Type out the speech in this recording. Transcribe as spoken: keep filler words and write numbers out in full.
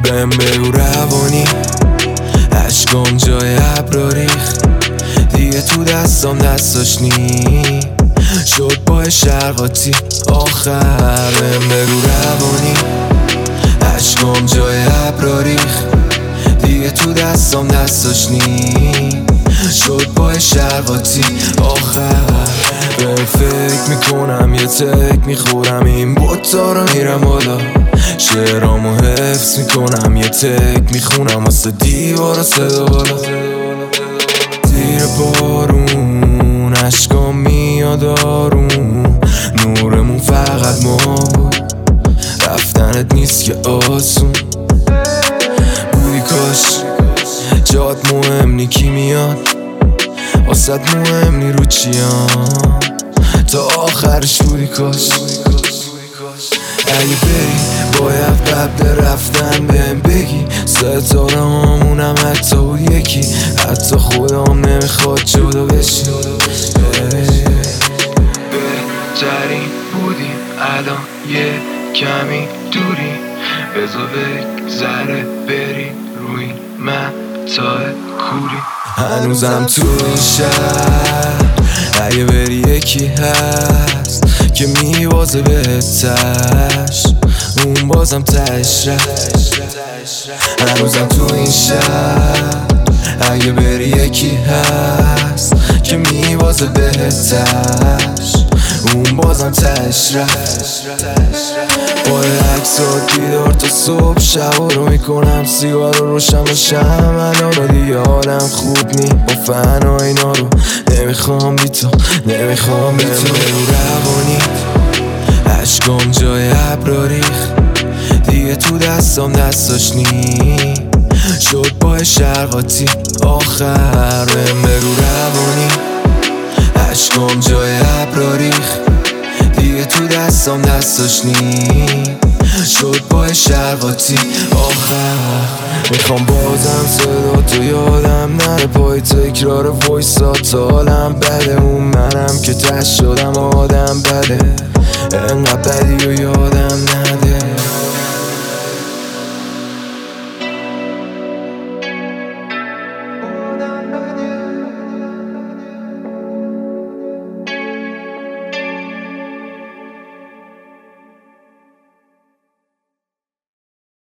بهم بگو روانی عشقام جای ابرا ریخت دیگه تو دستام دستاش نی شد با شرقاتی آخر بهم بگو روانی عشقام جای ابرا ریخت دیگه تو دستام دستاش نی شد با شرقاتی آخر به فکر میکنم یه تک میخورم این بوتا رو میرم بالا شعرامو حفظ میکنم یه تک میخونم واسه دیوار و صدا بالا زیر بارون عشقام میاد آروم نورمون فقط ما بود رفتنت نیست که آسون بودی کاش جات مهم نی کی میاد واسه مهم نی رو چیام تا آخرش بودی کاش اگه بری باید قبل رفتن بهم بگی ستاره همونم حتی و یکی حتی خودم نمیخواد جدا بشی بهترین بودیم الان یه کمی دوری بذار بگذره بری روی متاع کوری هنوزم تو این شهر اگه بری یکی هست که میوازه بهتش اون بازم تش رفت هنوزم تو این شهر اگه بری یکی هست که میوازه بهتش اون بازم تش رفت با عکسات بیدار تا صبح شبا رو میکنم سیگار رو روشن باشم الان رو دیگه حالم خوب نی با فنا اینا رو نمیخوام بی تو نمیخوام بی تو بگو روانی عشقام جای ابرا ریخت دیگه تو دستام دستاش نی شد با شرقاتی آخر بهم بگو روانی عشقام جای ابرا ریخت دیگه تو دستام دستاش نی شد با شرقاتی آخر میخوام بازم صدا تو یادم نره پای تکرار وایسات حالم بده اون منم که تش شدم آدم بده انقدر بدی و یادم نره